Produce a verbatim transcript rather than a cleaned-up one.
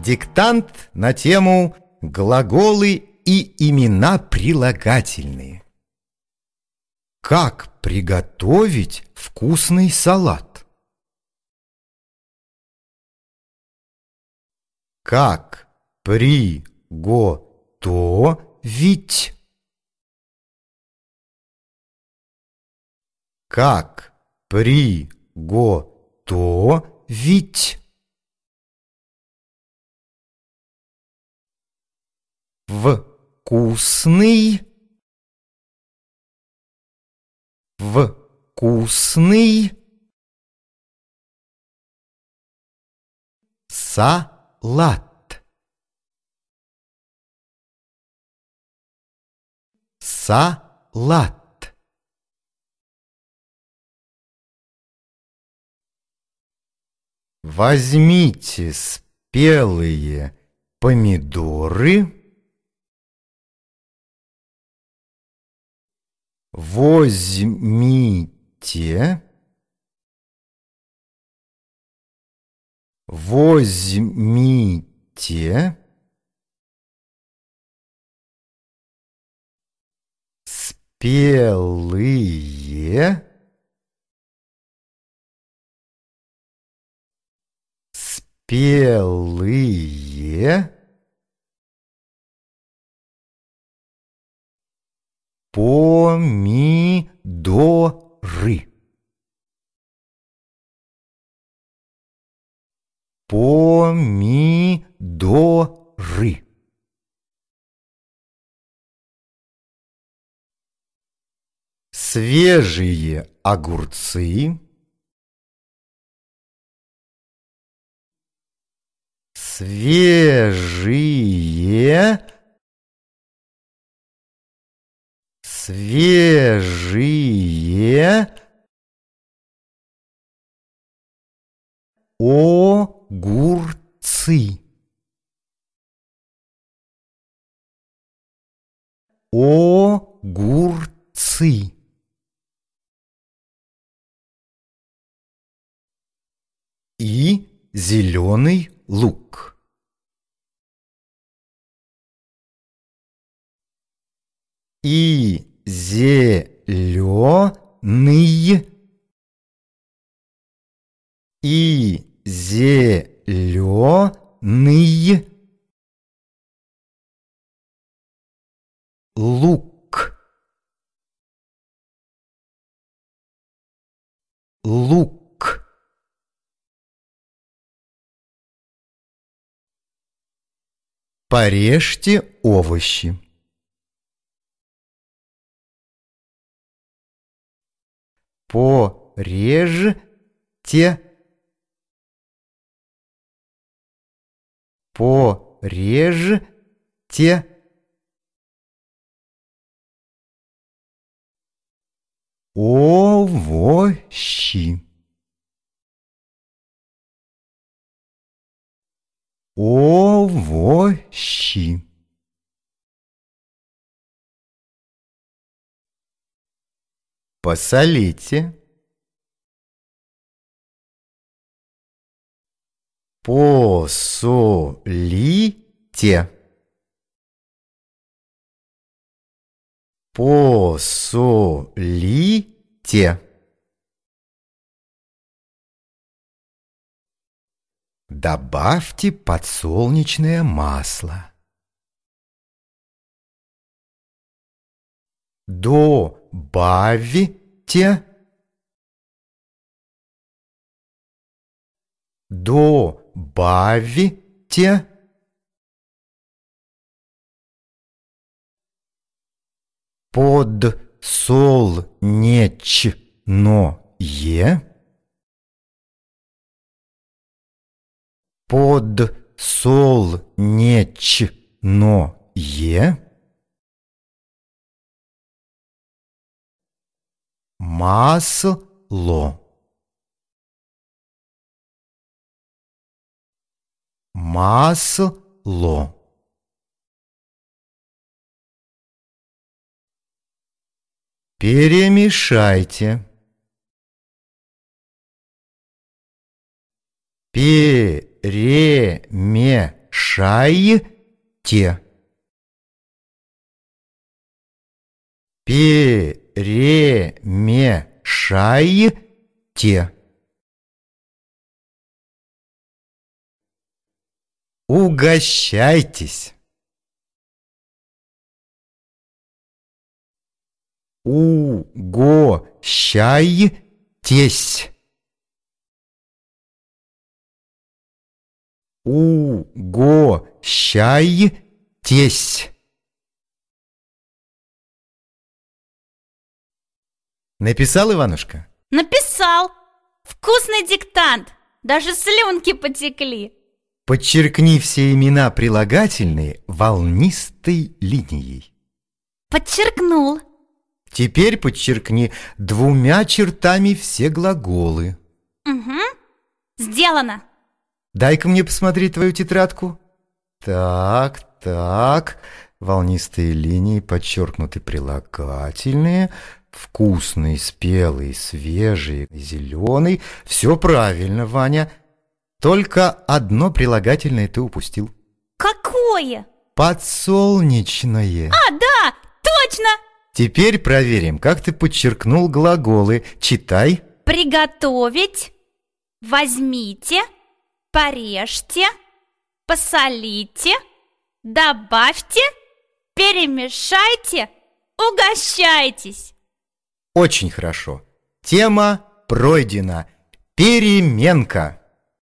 Диктант на тему «Глаголы и имена прилагательные». Как приготовить вкусный салат? Как приготовить? Как приготовить? Вкусный, вкусный салат, салат. Возьмите спелые помидоры, возьмите, возьмите спелые, спелые помидоры, помидоры. Свежие огурцы, свежие, свежие огурцы, огурцы. И зеленый лук. И зеленый, и зеленый лук, лук. Порежьте овощи. Порежьте, порежьте овощи, овощи. Посолите, посолите, посолите. Добавьте подсолнечное масло. Добавьте, добавьте подсолнечное, подсолнечное масло, масло. Перемешайте. Перемешайте. Перемешайте. Угощайтесь. Угощайтесь. Угощайтесь. Написал, Иванушка? Написал. Вкусный диктант. Даже слюнки потекли. Подчеркни все имена прилагательные волнистой линией. Подчеркнул. Теперь подчеркни двумя чертами все глаголы. Угу. Сделано. Дай-ка мне посмотреть твою тетрадку. Так, так. Волнистые линии, подчеркнуты прилагательные. Вкусный, спелый, свежий, зеленый. Все правильно, Ваня. Только одно прилагательное ты упустил. Какое? Подсолнечное. А, да, точно! Теперь проверим, как ты подчеркнул глаголы. Читай. Приготовить, возьмите, порежьте, посолите, добавьте, перемешайте, угощайтесь. Очень хорошо. Тема пройдена. Переменка.